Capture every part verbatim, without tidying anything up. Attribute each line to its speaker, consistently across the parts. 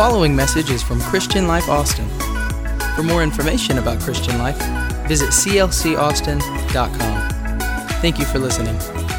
Speaker 1: following message is from Christian Life Austin. For more information about Christian Life, visit c l c austin dot com. Thank you for listening.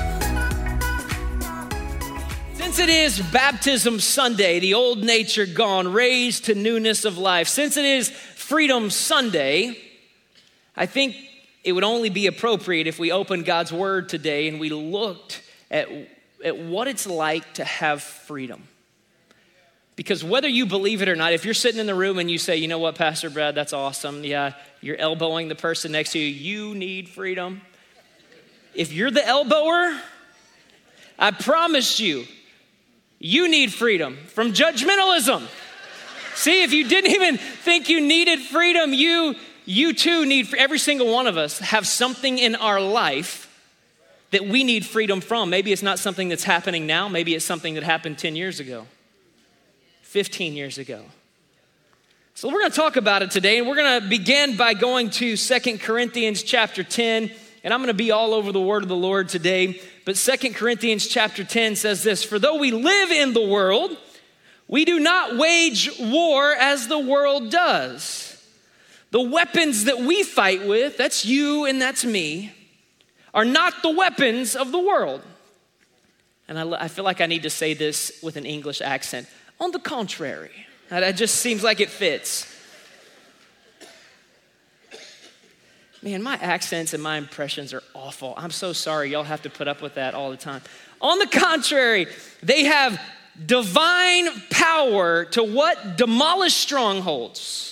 Speaker 2: Since it is Baptism Sunday, the old nature gone, raised to newness of life. Since it is Freedom Sunday, I think it would only be appropriate if we opened God's Word today and we looked at, at what it's like to have freedom. Because whether you believe it or not, if you're sitting in the room and you say, you know what, Pastor Brad, that's awesome. Yeah, you're elbowing the person next to you. You need freedom. If you're the elbower, I promise you, you need freedom from judgmentalism. See, if you didn't even think you needed freedom, you, you too need, every single one of us have something in our life that we need freedom from. Maybe it's not something that's happening now. Maybe it's something that happened ten years ago, fifteen years ago. So we're going to talk about it today, and we're going to begin by going to Second Corinthians chapter ten, and I'm going to be all over the word of the Lord today. But Second Corinthians chapter ten says this: for though we live in the world, we do not wage war as the world does. The weapons that we fight with, that's you and that's me, are not the weapons of the world. And I, I feel like I need to say this with an English accent. On the contrary, that just seems like it fits. Man, my accents and my impressions are awful. I'm so sorry. Y'all have to put up with that all the time. On the contrary, they have divine power to what? Demolish strongholds.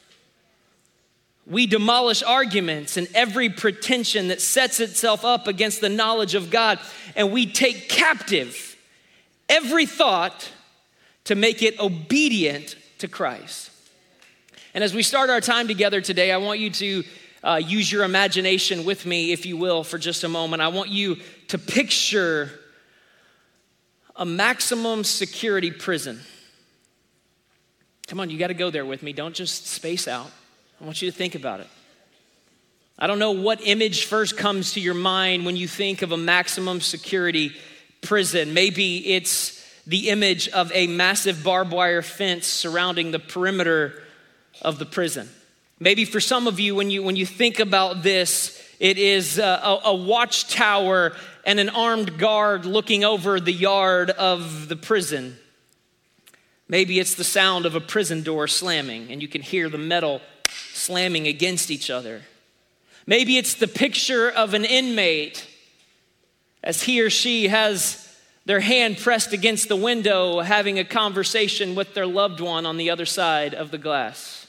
Speaker 2: We demolish arguments and every pretension that sets itself up against the knowledge of God, and we take captive every thought to make it obedient to Christ. And as we start our time together today, I want you to uh, use your imagination with me, if you will, for just a moment. I want you to picture a maximum security prison. Come on, you got to go there with me. Don't just space out. I want you to think about it. I don't know what image first comes to your mind when you think of a maximum security prison. Maybe it's the image of a massive barbed wire fence surrounding the perimeter of the prison. Maybe for some of you, when you when you think about this, it is a, a watchtower and an armed guard looking over the yard of the prison. Maybe it's the sound of a prison door slamming, and you can hear the metal slamming against each other. Maybe it's the picture of an inmate as he or she has their hand pressed against the window, having a conversation with their loved one on the other side of the glass.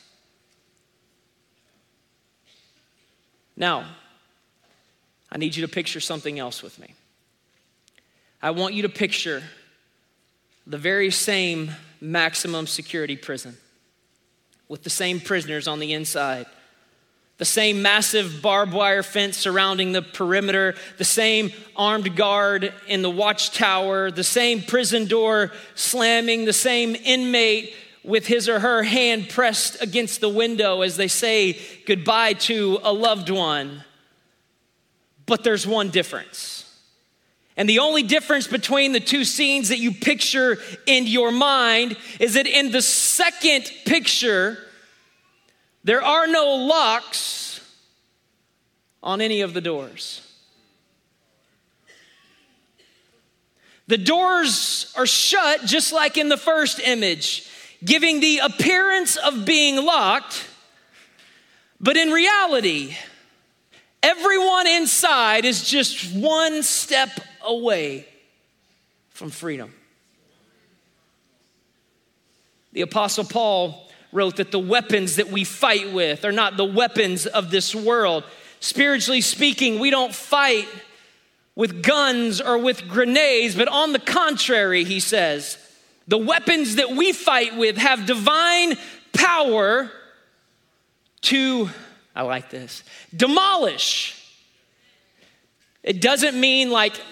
Speaker 2: Now, I need you to picture something else with me. I want you to picture the very same maximum security prison with the same prisoners on the inside, the same massive barbed wire fence surrounding the perimeter, the same armed guard in the watchtower, the same prison door slamming, the same inmate with his or her hand pressed against the window as they say goodbye to a loved one. But there's one difference. And the only difference between the two scenes that you picture in your mind is that in the second picture, there are no locks on any of the doors. The doors are shut just like in the first image, giving the appearance of being locked, but in reality, everyone inside is just one step away from freedom. The Apostle Paul wrote that the weapons that we fight with are not the weapons of this world. Spiritually speaking, we don't fight with guns or with grenades, but on the contrary, he says, the weapons that we fight with have divine power to, I like this, demolish. It doesn't mean like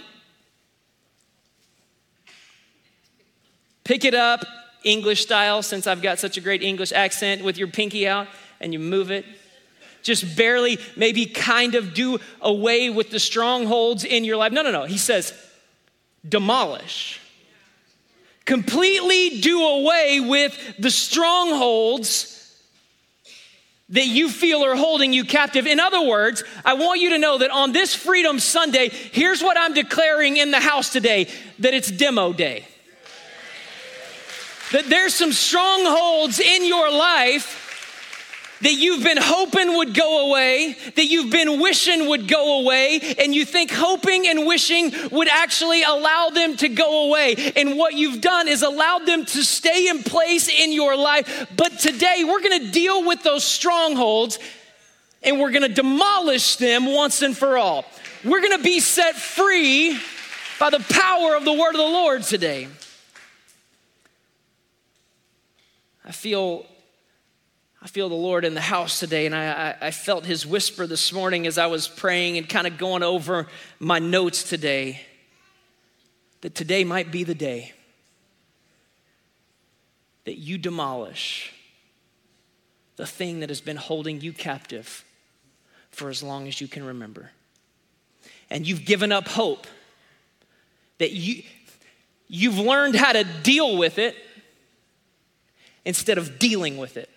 Speaker 2: pick it up English style, since I've got such a great English accent, with your pinky out and you move it. Just barely, maybe kind of do away with the strongholds in your life. No, no, no. He says demolish. completely do away with the strongholds that you feel are holding you captive. In other words, I want you to know that on this Freedom Sunday, here's what I'm declaring in the house today, that it's demo day. That there's some strongholds in your life that you've been hoping would go away, that you've been wishing would go away, and you think hoping and wishing would actually allow them to go away. And what you've done is allowed them to stay in place in your life. But today we're gonna deal with those strongholds and we're gonna demolish them once and for all. We're gonna be set free by the power of the word of the Lord today. I feel I feel the Lord in the house today, and I, I, I felt his whisper this morning as I was praying and kind of going over my notes today, that today might be the day that you demolish the thing that has been holding you captive for as long as you can remember. And you've given up hope, that you, you've learned how to deal with it instead of dealing with it.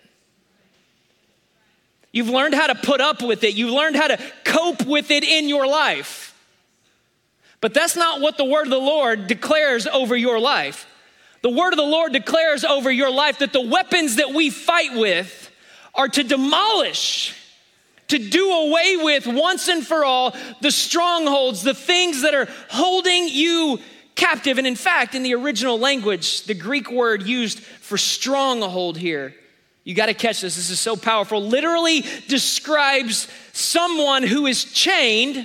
Speaker 2: You've learned how to put up with it. You've learned how to cope with it in your life. But that's not what the word of the Lord declares over your life. The word of the Lord declares over your life that the weapons that we fight with are to demolish, to do away with once and for all the strongholds, the things that are holding you captive. And in fact, in the original language, the Greek word used for stronghold here, you got to catch this. This is so powerful. Literally describes someone who is chained,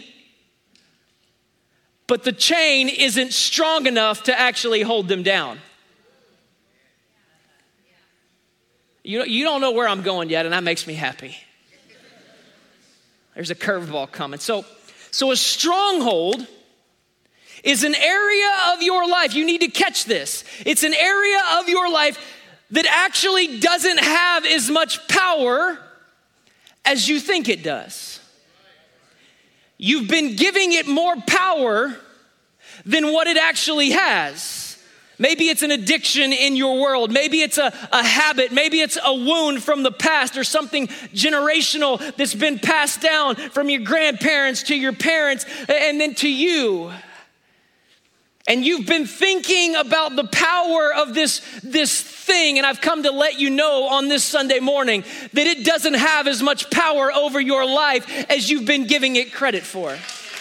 Speaker 2: but the chain isn't strong enough to actually hold them down. You, you don't know where I'm going yet, and that makes me happy. There's a curveball coming. So, so a stronghold is an area of your life. You need to catch this. It's an area of your life that actually doesn't have as much power as you think it does. You've been giving it more power than what it actually has. Maybe it's an addiction in your world. Maybe it's a, a habit. Maybe it's a wound from the past or something generational that's been passed down from your grandparents to your parents and then to you. And you've been thinking about the power of this, this thing, and I've come to let you know on this Sunday morning that it doesn't have as much power over your life as you've been giving it credit for.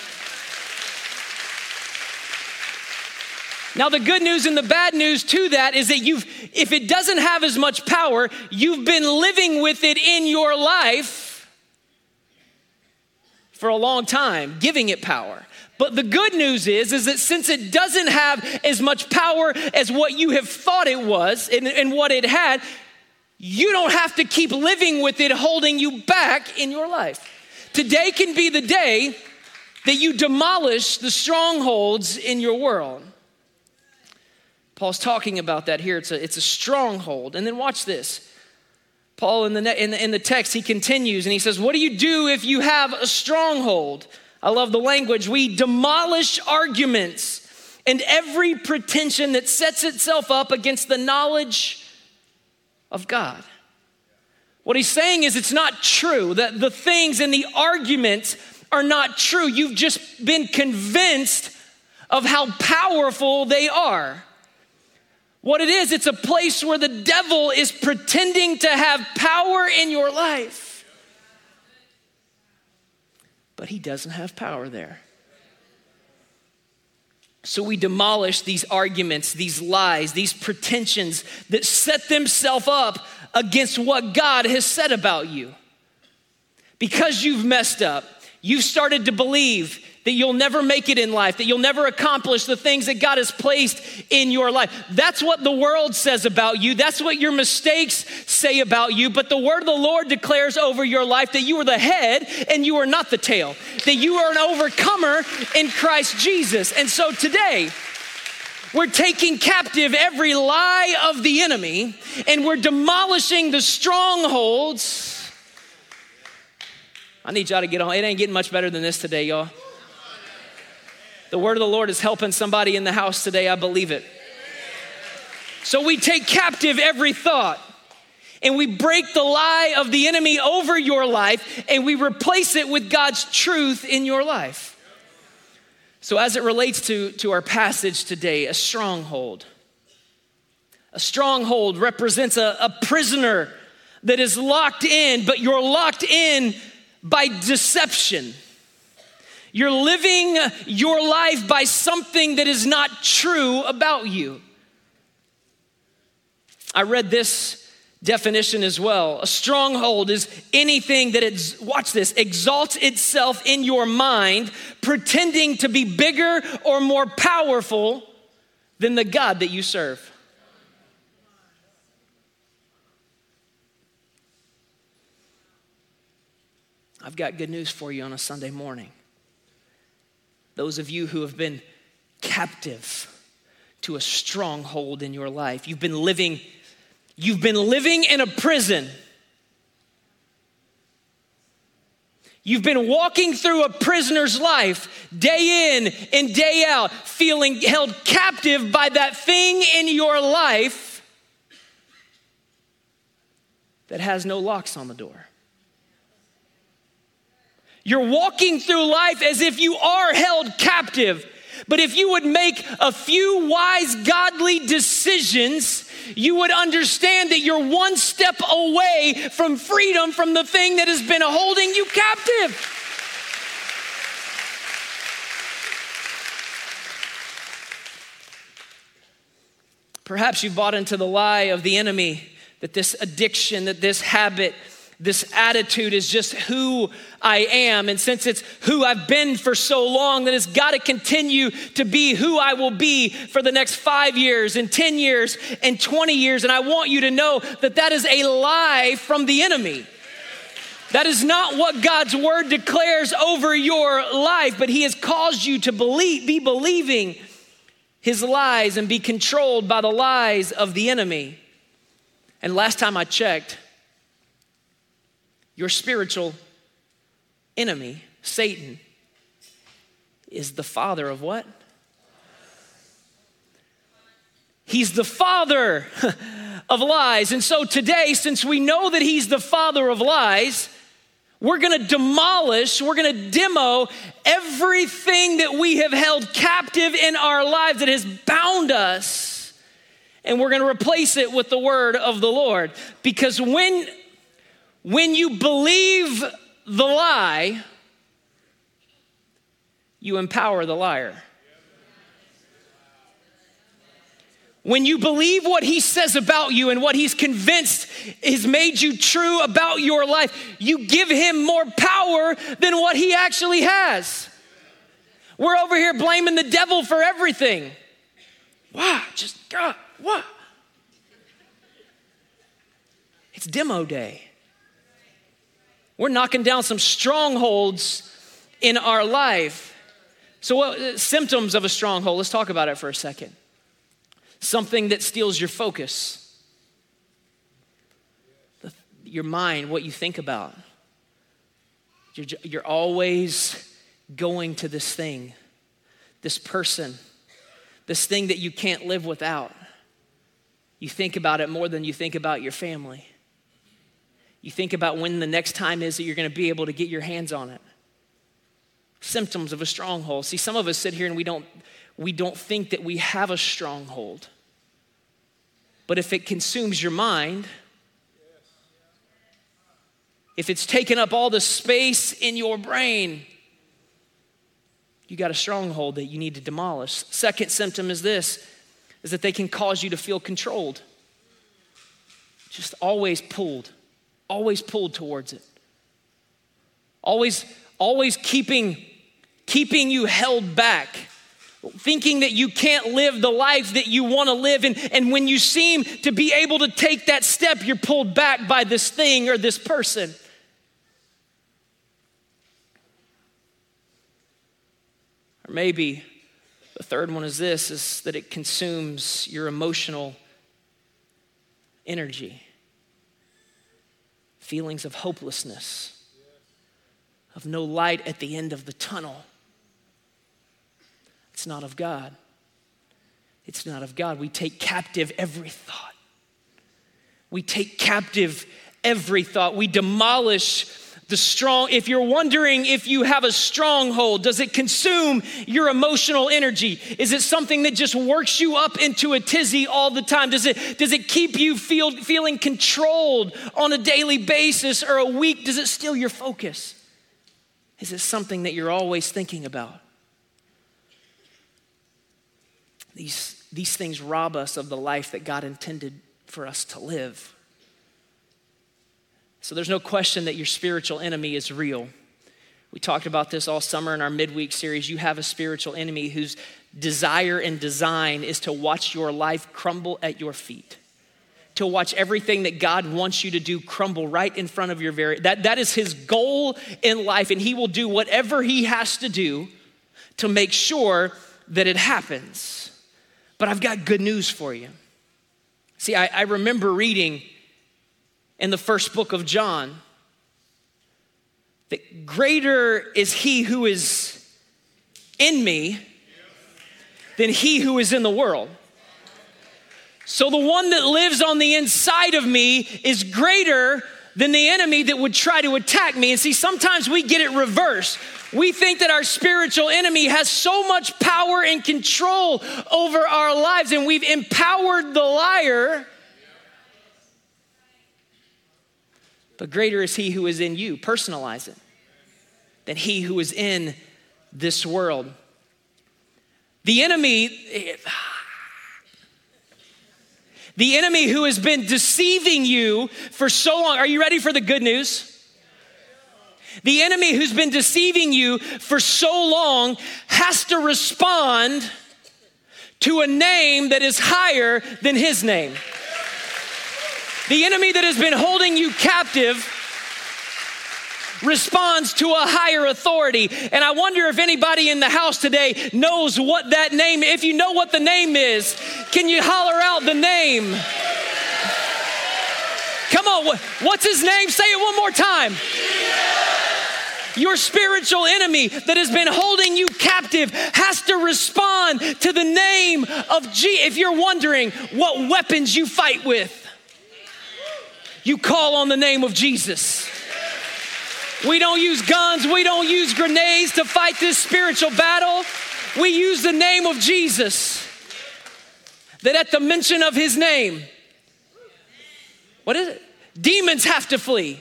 Speaker 2: Now, the good news and the bad news to that is that you've, if it doesn't have as much power, you've been living with it in your life for a long time, giving it power. But the good news is, is that since it doesn't have as much power as what you have thought it was and, and what it had, you don't have to keep living with it holding you back in your life. Today can be the day that you demolish the strongholds in your world. Paul's talking about that here. It's a, it's a stronghold. And then watch this. Paul in the, in the, in the text, he continues and he says, what do you do if you have a stronghold? I love the language. We demolish arguments and every pretension that sets itself up against the knowledge of God. What he's saying is it's not true, that the things and the arguments are not true. You've just been convinced of how powerful they are. What it is, it's a place where the devil is pretending to have power in your life. But he doesn't have power there. So we demolish these arguments, these lies, these pretensions that set themselves up against what God has said about you. Because you've messed up, you've started to believe that you'll never make it in life, that you'll never accomplish the things that God has placed in your life. That's what the world says about you. That's what your mistakes say about you. But the word of the Lord declares over your life that you are the head and you are not the tail, that you are an overcomer in Christ Jesus. And so today, we're taking captive every lie of the enemy and we're demolishing the strongholds. I need y'all to get on. It ain't getting much better than this today, y'all. The word of the Lord is helping somebody in the house today. I believe it. So we take captive every thought and we break the lie of the enemy over your life and we replace it with God's truth in your life. So as it relates to, to our passage today, a stronghold. A stronghold represents a, a prisoner that is locked in, but you're locked in by deception. You're living your life by something that is not true about you. I read this definition as well. A stronghold is anything that is, watch this, exalts itself in your mind, pretending to be bigger or more powerful than the God that you serve. I've got good news for you on a Sunday morning. Those of you who have been captive to a stronghold in your life, you've been living, you've been living in a prison. You've been walking through a prisoner's life day in and day out, feeling held captive by that thing in your life that has no locks on the door. You're walking through life as if you are held captive. But if you would make a few wise, godly decisions, you would understand that you're one step away from freedom from the thing that has been holding you captive. Perhaps you bought into the lie of the enemy that this addiction, that this habit, this attitude is just who I am. And since it's who I've been for so long, then it's got to continue to be who I will be for the next five years and ten years and twenty years. And I want you to know that that is a lie from the enemy. That is not what God's word declares over your life, but he has caused you to believe, be believing his lies and be controlled by the lies of the enemy. And last time I checked, your spiritual enemy, Satan, is the father of what? He's the father of lies. And so today, since we know that he's the father of lies, we're gonna demolish, we're gonna demo everything that we have held captive in our lives that has bound us. And we're gonna replace it with the word of the Lord. Because when When you believe the lie, you empower the liar. When you believe what he says about you and what he's convinced has made you true about your life, you give him more power than what he actually has. We're over here blaming the devil for everything. Wow, just God, what? It's demo day. We're knocking down some strongholds in our life. So what uh, symptoms of a stronghold? Let's talk about it for a second. Something that steals your focus. The, your mind, what you think about. You're, you're always going to this thing, this person, this thing that you can't live without. You think about it more than you think about your family. You think about when the next time is that you're going to be able to get your hands on it. Symptoms of a stronghold. See, some of us sit here and we don't, we don't think that we have a stronghold. But if it consumes your mind, if it's taken up all the space in your brain, you got a stronghold that you need to demolish. Second symptom is this, is that they can cause you to feel controlled. Just always pulled. Always pulled towards it. Always, always keeping, keeping you held back. Thinking that you can't live the life that you want to live. And, and when you seem to be able to take that step, you're pulled back by this thing or this person. Or maybe the third one is this, is that it consumes your emotional energy. Feelings of hopelessness, of no light at the end of the tunnel. It's not of God. it's not of God. We take captive every thought. We take captive every thought. We demolish the strong. If you're wondering if you have a stronghold, does it consume your emotional energy? Is it something that just works you up into a tizzy all the time? Does it, does it keep you feel, feeling controlled on a daily basis or a week? Does it steal your focus? Is it something that you're always thinking about? These, these things rob us of the life that God intended for us to live. So there's no question that your spiritual enemy is real. We talked about this all summer in our midweek series. You have a spiritual enemy whose desire and design is to watch your life crumble at your feet, to watch everything that God wants you to do crumble right in front of your very, that, that is his goal in life, and he will do whatever he has to do to make sure that it happens. But I've got good news for you. See, I, I remember reading in the first book of John that greater is he who is in me than he who is in the world. So the one that lives on the inside of me is greater than the enemy that would try to attack me. And see, sometimes we get it reversed. We think that our spiritual enemy has so much power and control over our lives, and we've empowered the liar. But greater is he who is in you, personalize it, than he who is in this world. The enemy, the enemy who has been deceiving you for so long. Are you ready for the good news? The enemy who's been deceiving you for so long has to respond to a name that is higher than his name. The enemy that has been holding you captive responds to a higher authority. And I wonder if anybody in the house today knows what that name is. If you know what the name is, can you holler out the name? Come on, what's his name? Say it one more time. Your spiritual enemy that has been holding you captive has to respond to the name of Jesus. If you're wondering what weapons you fight with, you call on the name of Jesus. We don't use guns. We don't use grenades to fight this spiritual battle. We use the name of Jesus. That at the mention of his name, what is it? Demons have to flee.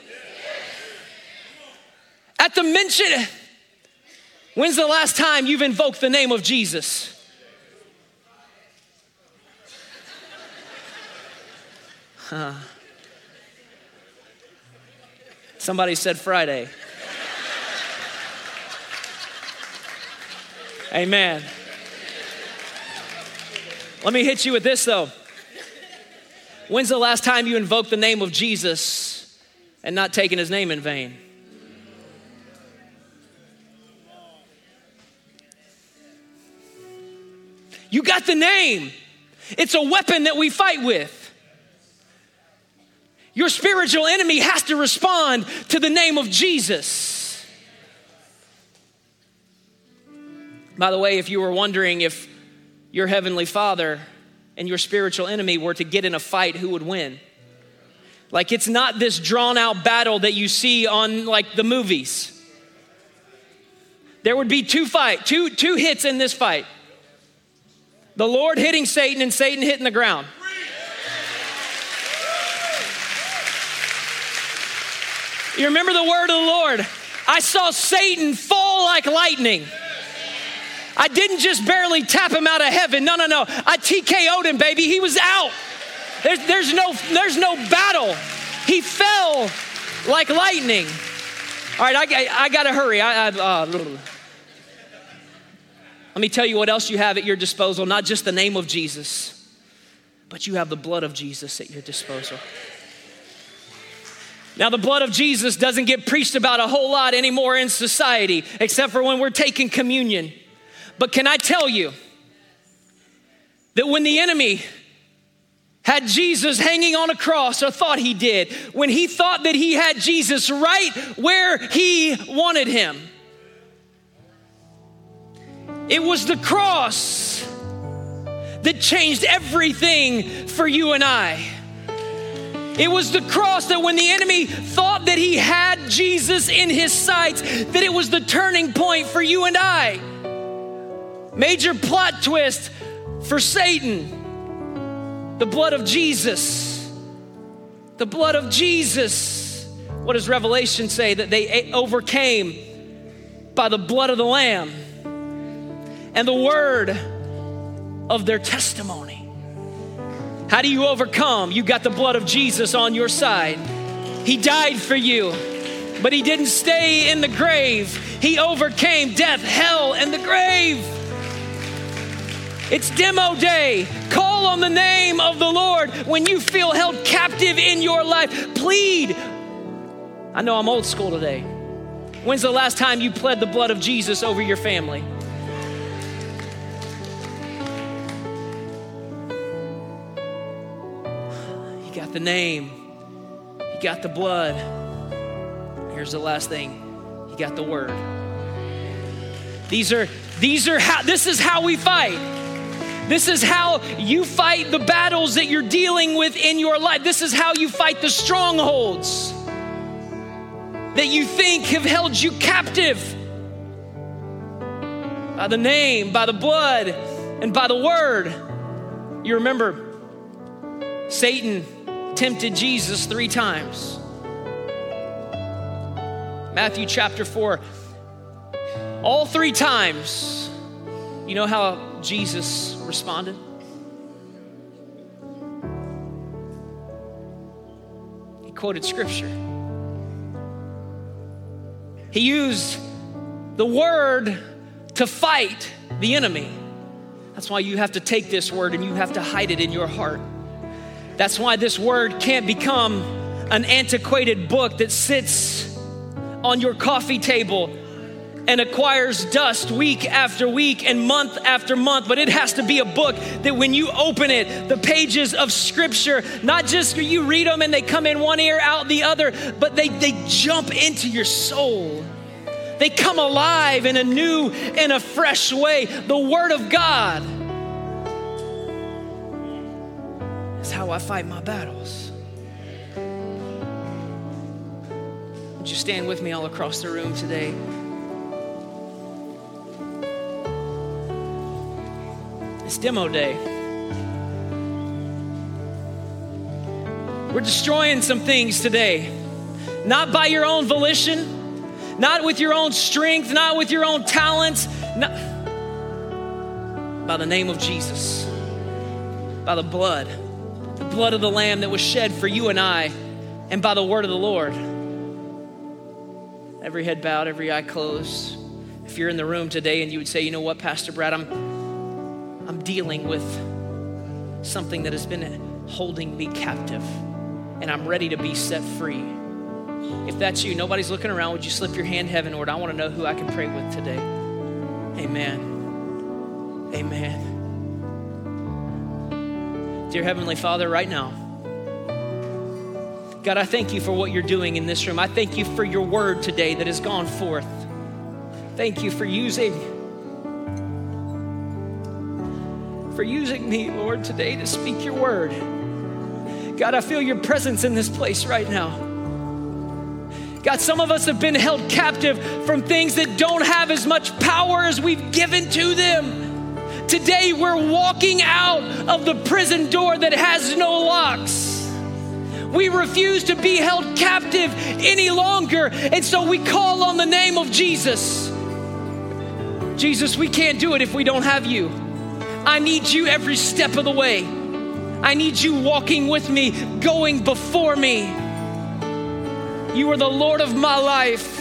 Speaker 2: At the mention, when's the last time you've invoked the name of Jesus? Huh. Somebody said Friday. Amen. Let me hit you with this though. When's the last time you invoked the name of Jesus and not taken his name in vain? You got the name. It's a weapon that we fight with. Your spiritual enemy has to respond to the name of Jesus. By the way, if you were wondering if your heavenly Father and your spiritual enemy were to get in a fight, who would win? Like, it's not this drawn out battle that you see on like the movies. There would be two fight, two, two hits in this fight. The Lord hitting Satan and Satan hitting the ground. You remember the word of the Lord? I saw Satan fall like lightning. I didn't just barely tap him out of heaven. No, no, no. I T K O'd him, baby. He was out. There's, there's, no, there's no battle. He fell like lightning. All right, I, I, I got to hurry. I, I, uh, let me tell you what else you have at your disposal. Not just the name of Jesus, but you have the blood of Jesus at your disposal. Now, the blood of Jesus doesn't get preached about a whole lot anymore in society, except for when we're taking communion. But can I tell you that when the enemy had Jesus hanging on a cross, or thought he did, when he thought that he had Jesus right where he wanted him, it was the cross that changed everything for you and I. It was the cross that when the enemy thought that he had Jesus in his sights, that it was the turning point for you and I. Major plot twist for Satan. The blood of Jesus. The blood of Jesus. What does Revelation say? That they overcame by the blood of the Lamb and the word of their testimony. How do you overcome? You got the blood of Jesus on your side. He died for you, but he didn't stay in the grave. He overcame death, hell, and the grave. It's demo day. Call on the name of the Lord when you feel held captive in your life. Plead. I know I'm old school today. When's the last time you pled the blood of Jesus over your family? You got the name. You got the blood. Here's the last thing. You got the word. These are, these are how, this is how we fight. This is how you fight the battles that you're dealing with in your life. This is how you fight the strongholds that you think have held you captive. By the name, by the blood, and by the word. You remember, Satan tempted Jesus three times. Matthew chapter four. All three times, you know how Jesus responded? He quoted scripture. He used the word to fight the enemy. That's why you have to take this word and you have to hide it in your heart. That's why this word can't become an antiquated book that sits on your coffee table and acquires dust week after week and month after month. But it has to be a book that when you open it, the pages of scripture, not just you read them and they come in one ear, out the other, but they, they jump into your soul. They come alive in a new and a fresh way. The word of God is how I fight my battles. Would you stand with me all across the room today? It's demo day. We're destroying some things today, not by your own volition, not with your own strength, not with your own talents, not, by the name of Jesus, by the blood, the blood of the Lamb that was shed for you and I, and by the word of the Lord. Every head bowed, every eye closed. If you're in the room today and you would say, you know what, Pastor Brad, I'm I'm dealing with something that has been holding me captive, and I'm ready to be set free. If that's you, nobody's looking around, would you slip your hand heavenward? I want to know who I can pray with today. Amen. Amen. Dear Heavenly Father, right now, God, I thank you for what you're doing in this room. I thank you for your word today that has gone forth. Thank you for using for using me, Lord, today to speak your word. God, I feel your presence in this place right now. God, some of us have been held captive from things that don't have as much power as we've given to them. Today, we're walking out of the prison door that has no locks. We refuse to be held captive any longer, and so we call on the name of Jesus. Jesus, we can't do it if we don't have you. I need you every step of the way. I need you walking with me, going before me. You are the Lord of my life.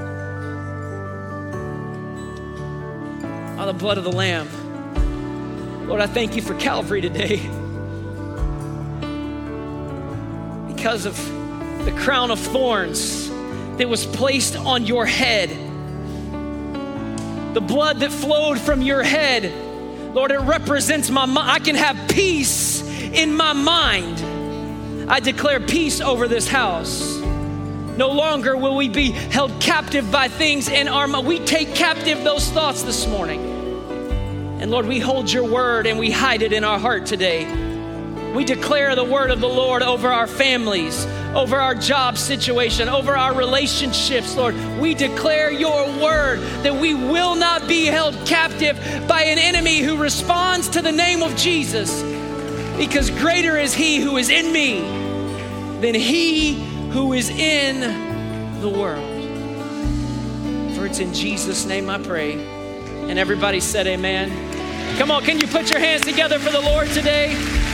Speaker 2: By the blood of the Lamb. Lord, I thank you for Calvary today. Because of the crown of thorns that was placed on your head. The blood that flowed from your head. Lord, it represents my mind. I can have peace in my mind. I declare peace over this house. No longer will we be held captive by things in our mind. We take captive those thoughts this morning. And And Lord, we hold your word and we hide it in our heart today. We declare the word of the Lord over our families, over our job situation, over our relationships, Lord. We declare your word that we will not be held captive by an enemy who responds to the name of Jesus, because greater is he who is in me than he who is in the world. For it's in Jesus' name I pray. And everybody said amen. Come on, can you put your hands together for the Lord today?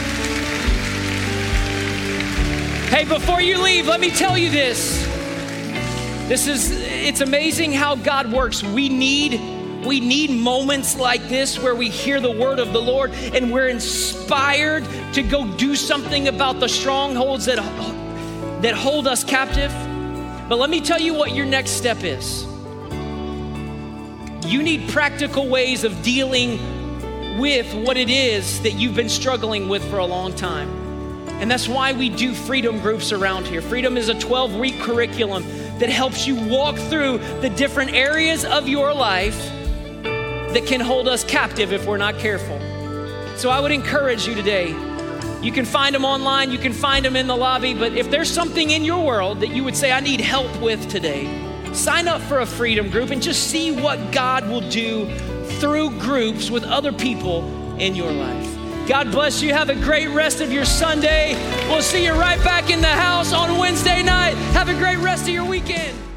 Speaker 2: Hey, before you leave, let me tell you this. This is, it's amazing how God works. We need, we need moments like this where we hear the word of the Lord and we're inspired to go do something about the strongholds that, that hold us captive. But let me tell you what your next step is. You need practical ways of dealing with what it is that you've been struggling with for a long time. And that's why we do freedom groups around here. Freedom is a twelve-week curriculum that helps you walk through the different areas of your life that can hold us captive if we're not careful. So I would encourage you today, you can find them online, you can find them in the lobby, but if there's something in your world that you would say, I need help with today, sign up for a freedom group and just see what God will do through groups with other people in your life. God bless you. Have a great rest of your Sunday. We'll see you right back in the house on Wednesday night. Have a great rest of your weekend.